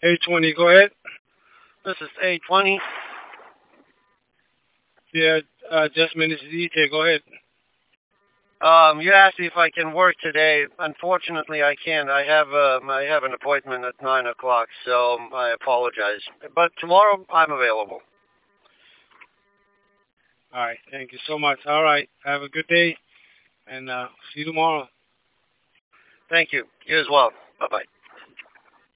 820, go ahead. This is 820. Yeah, Jasmine, it's DJ. Go ahead. You asked me if I can work today. Unfortunately, I can't. I have an appointment at 9 o'clock, so I apologize. But tomorrow I'm available. All right. Thank you so much. All right. Have a good day, and see you tomorrow. Thank you. You as well. Bye bye.